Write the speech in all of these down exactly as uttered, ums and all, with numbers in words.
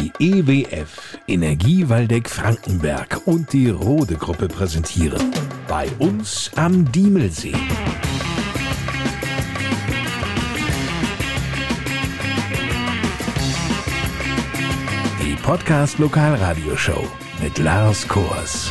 Die E W F, Energie Waldeck-Frankenberg und die Rode-Gruppe präsentieren bei uns am Diemelsee. Die Podcast-Lokalradioshow mit Lars Kors.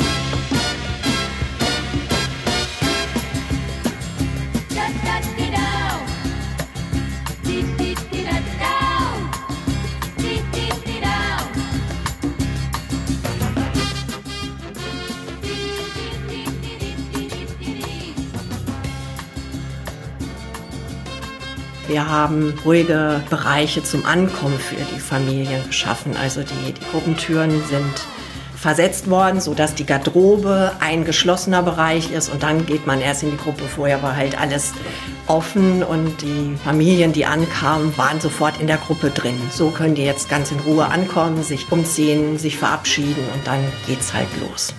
Wir haben ruhige Bereiche zum Ankommen für die Familien geschaffen. Also die, die Gruppentüren sind versetzt worden, sodass die Garderobe ein geschlossener Bereich ist. Und dann geht man erst in die Gruppe. Vorher war halt alles offen und die Familien, die ankamen, waren sofort in der Gruppe drin. So können die jetzt ganz in Ruhe ankommen, sich umziehen, sich verabschieden und dann geht's halt los.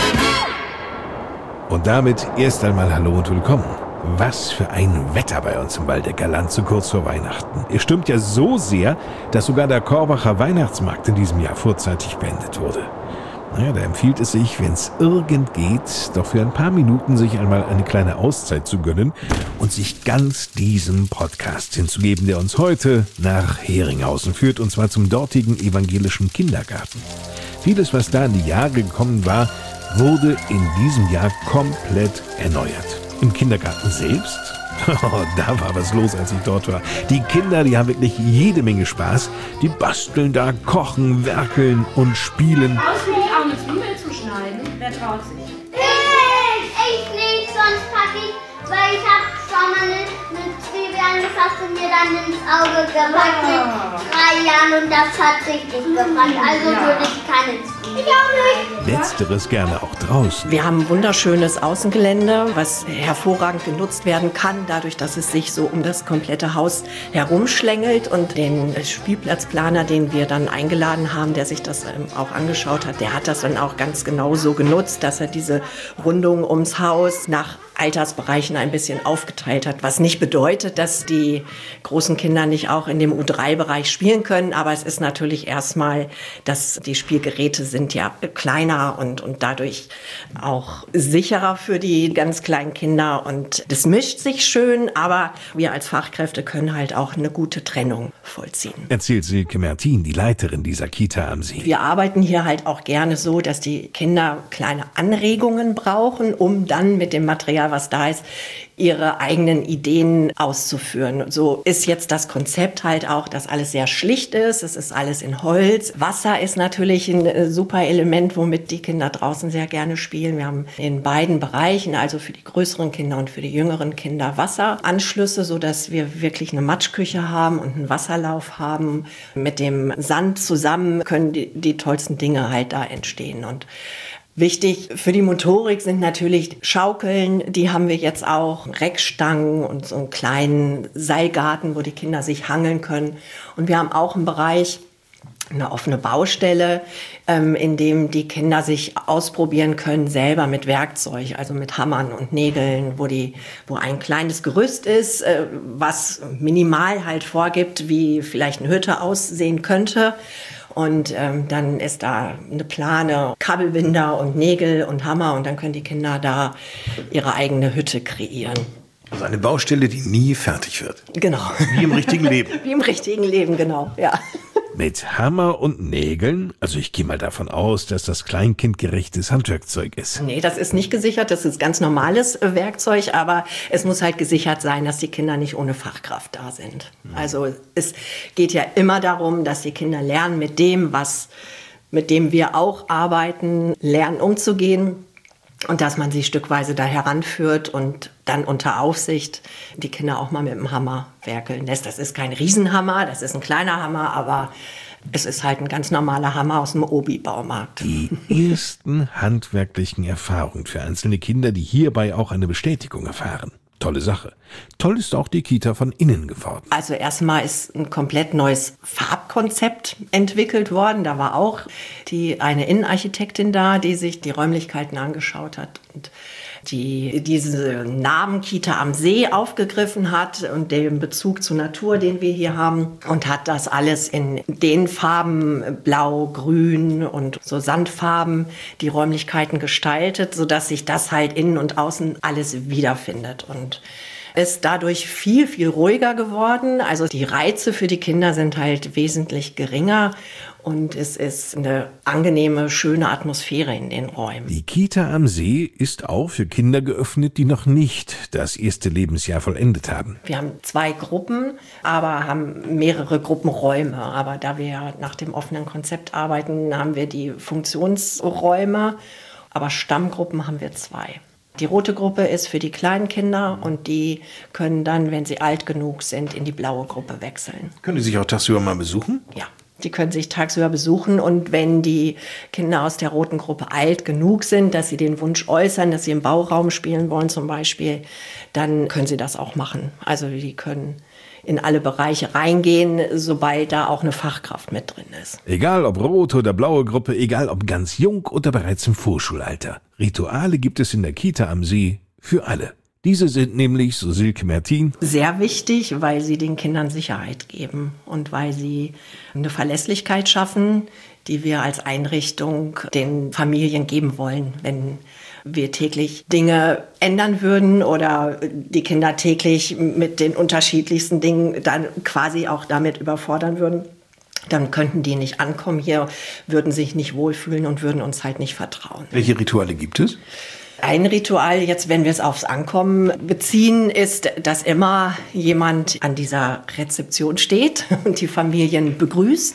Und damit erst einmal Hallo und Willkommen. Was für ein Wetter bei uns im Waldecker Land so kurz vor Weihnachten. Es stimmt ja so sehr, dass sogar der Korbacher Weihnachtsmarkt in diesem Jahr vorzeitig beendet wurde. Naja, da empfiehlt es sich, wenn es irgend geht, doch für ein paar Minuten sich einmal eine kleine Auszeit zu gönnen und sich ganz diesem Podcast hinzugeben, der uns heute nach Heringhausen führt, und zwar zum dortigen evangelischen Kindergarten. Vieles, was da in die Jahre gekommen war, wurde in diesem Jahr komplett erneuert. Im Kindergarten selbst? Oh, da war was los, als ich dort war. Die Kinder, die haben wirklich jede Menge Spaß. Die basteln da, kochen, werkeln und spielen. Auswendig auch eine Zwiebel zu schneiden. Wer traut sich? Ich, ich nicht, sonst packe ich, weil ich habe schon mal eine, eine Zwiebel angefasst und mir dann ins Auge gepackt Ah. mit drei Jahren und das hat richtig gefallen. Also Ja. würde ich keine Zwiebel. Ich auch nicht. Letzteres gerne auch draußen. Wir haben ein wunderschönes Außengelände, was hervorragend genutzt werden kann, dadurch, dass es sich so um das komplette Haus herumschlängelt. Und den Spielplatzplaner, den wir dann eingeladen haben, der sich das ähm, auch angeschaut hat, der hat das dann auch ganz genau so genutzt, dass er diese Rundung ums Haus nach Altersbereichen ein bisschen aufgeteilt hat, was nicht bedeutet, dass die großen Kinder nicht auch in dem U drei Bereich spielen können, aber es ist natürlich erstmal, dass die Spielgeräte sind ja kleiner und, und dadurch auch sicherer für die ganz kleinen Kinder und das mischt sich schön, aber wir als Fachkräfte können halt auch eine gute Trennung vollziehen. Erzählt Silke Mertin, die Leiterin dieser Kita am See. Wir arbeiten hier halt auch gerne so, dass die Kinder kleine Anregungen brauchen, um dann mit dem Material, was da ist, ihre eigenen Ideen auszuführen. So ist jetzt das Konzept halt auch, dass alles sehr schlicht ist. Es ist alles in Holz. Wasser ist natürlich ein super Element, womit die Kinder draußen sehr gerne spielen. Wir haben in beiden Bereichen, also für die größeren Kinder und für die jüngeren Kinder, Wasseranschlüsse, sodass wir wirklich eine Matschküche haben und einen Wasserlauf haben. Mit dem Sand zusammen können die, die tollsten Dinge halt da entstehen. Und wichtig für die Motorik sind natürlich Schaukeln, die haben wir jetzt auch, Reckstangen und so einen kleinen Seilgarten, wo die Kinder sich hangeln können. Und wir haben auch einen Bereich, eine offene Baustelle, ähm, in dem die Kinder sich ausprobieren können, selber mit Werkzeug, also mit Hammern und Nägeln, wo, die, wo ein kleines Gerüst ist, äh, was minimal halt vorgibt, wie vielleicht eine Hütte aussehen könnte. Und ähm, dann ist da eine Plane, Kabelbinder und Nägel und Hammer und dann können die Kinder da ihre eigene Hütte kreieren. Also eine Baustelle, die nie fertig wird. Genau. Wie im richtigen Leben. Wie im richtigen Leben, genau, ja. Mit Hammer und Nägeln? Also ich gehe mal davon aus, dass das kleinkindgerechtes Handwerkzeug ist. Nee, das ist nicht gesichert, das ist ganz normales äh, Werkzeug, aber es muss halt gesichert sein, dass die Kinder nicht ohne Fachkraft da sind. Mhm. Also es geht ja immer darum, dass die Kinder lernen, mit dem, was, mit dem wir auch arbeiten, lernen umzugehen. Und dass man sie stückweise da heranführt und dann unter Aufsicht die Kinder auch mal mit dem Hammer werkeln lässt. Das ist kein Riesenhammer, das ist ein kleiner Hammer, aber es ist halt ein ganz normaler Hammer aus dem Obi-Baumarkt. Die ersten handwerklichen Erfahrungen für einzelne Kinder, die hierbei auch eine Bestätigung erfahren. Tolle Sache. Toll ist auch die Kita von innen geworden. Also erstmal ist ein komplett neues Farbkonzept entwickelt worden. Da war auch die eine Innenarchitektin da, die sich die Räumlichkeiten angeschaut hat und die diesen Namen Kita am See aufgegriffen hat und den Bezug zur Natur, den wir hier haben, und hat das alles in den Farben Blau, Grün und so Sandfarben die Räumlichkeiten gestaltet, sodass sich das halt innen und außen alles wiederfindet und ist dadurch viel, viel ruhiger geworden. Also die Reize für die Kinder sind halt wesentlich geringer und es ist eine angenehme, schöne Atmosphäre in den Räumen. Die Kita am See ist auch für Kinder geöffnet, die noch nicht das erste Lebensjahr vollendet haben. Wir haben zwei Gruppen, aber haben mehrere Gruppenräume. Aber da wir nach dem offenen Konzept arbeiten, haben wir die Funktionsräume, aber Stammgruppen haben wir zwei. Die rote Gruppe ist für die kleinen Kinder und die können dann, wenn sie alt genug sind, in die blaue Gruppe wechseln. Können die sich auch tagsüber mal besuchen? Ja, die können sich tagsüber besuchen und wenn die Kinder aus der roten Gruppe alt genug sind, dass sie den Wunsch äußern, dass sie im Bauraum spielen wollen zum Beispiel, dann können sie das auch machen. Also die können in alle Bereiche reingehen, sobald da auch eine Fachkraft mit drin ist. Egal ob rote oder blaue Gruppe, egal ob ganz jung oder bereits im Vorschulalter. Rituale gibt es in der Kita am See für alle. Diese sind nämlich, so Silke Mertin, sehr wichtig, weil sie den Kindern Sicherheit geben und weil sie eine Verlässlichkeit schaffen, die wir als Einrichtung den Familien geben wollen, wenn wir täglich Dinge ändern würden oder die Kinder täglich mit den unterschiedlichsten Dingen dann quasi auch damit überfordern würden, dann könnten die nicht ankommen hier, würden sich nicht wohlfühlen und würden uns halt nicht vertrauen. Welche Rituale gibt es? Ein Ritual, jetzt wenn wir es aufs Ankommen beziehen, ist, dass immer jemand an dieser Rezeption steht und die Familien begrüßt.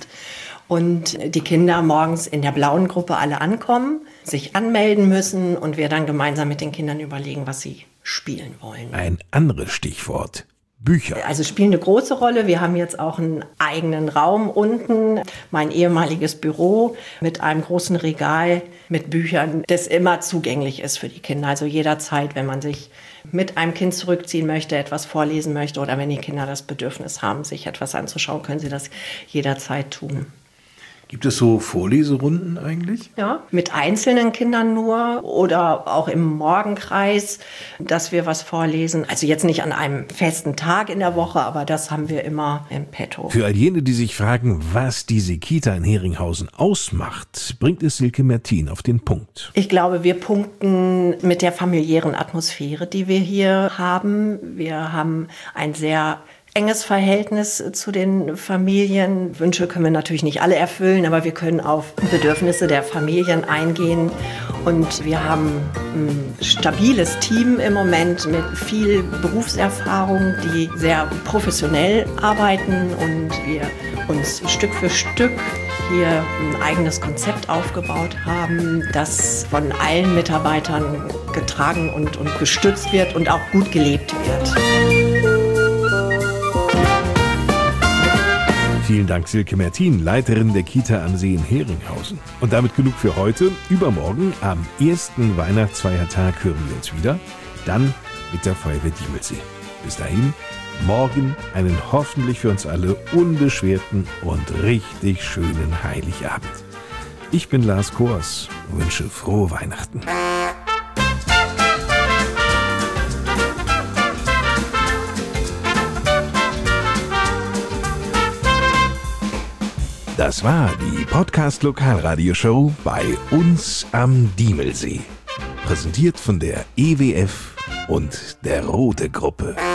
Und die Kinder morgens in der blauen Gruppe alle ankommen, sich anmelden müssen und wir dann gemeinsam mit den Kindern überlegen, was sie spielen wollen. Ein anderes Stichwort: Bücher. Also spielen eine große Rolle. Wir haben jetzt auch einen eigenen Raum unten, mein ehemaliges Büro mit einem großen Regal mit Büchern, das immer zugänglich ist für die Kinder. Also jederzeit, wenn man sich mit einem Kind zurückziehen möchte, etwas vorlesen möchte oder wenn die Kinder das Bedürfnis haben, sich etwas anzuschauen, können sie das jederzeit tun. Gibt es so Vorleserunden eigentlich? Ja, mit einzelnen Kindern nur oder auch im Morgenkreis, dass wir was vorlesen. Also jetzt nicht an einem festen Tag in der Woche, aber das haben wir immer im Petto. Für all jene, die sich fragen, was diese Kita in Heringhausen ausmacht, bringt es Silke Mertin auf den Punkt. Ich glaube, wir punkten mit der familiären Atmosphäre, die wir hier haben. Wir haben ein sehr enges Verhältnis zu den Familien. Wünsche können wir natürlich nicht alle erfüllen, aber wir können auf Bedürfnisse der Familien eingehen. Und wir haben ein stabiles Team im Moment mit viel Berufserfahrung, die sehr professionell arbeiten und wir uns Stück für Stück hier ein eigenes Konzept aufgebaut haben, das von allen Mitarbeitern getragen und, und gestützt wird und auch gut gelebt wird. Vielen Dank, Silke Mertin, Leiterin der Kita am See in Heringhausen. Und damit genug für heute. Übermorgen, am ersten Weihnachtsfeiertag, hören wir uns wieder. Dann mit der Feuerwehr Diemelsee. Bis dahin, morgen einen hoffentlich für uns alle unbeschwerten und richtig schönen Heiligabend. Ich bin Lars Kors und wünsche frohe Weihnachten. Das war die Podcast-Lokalradioshow bei uns am Diemelsee. Präsentiert von der E W F und der Rote Gruppe.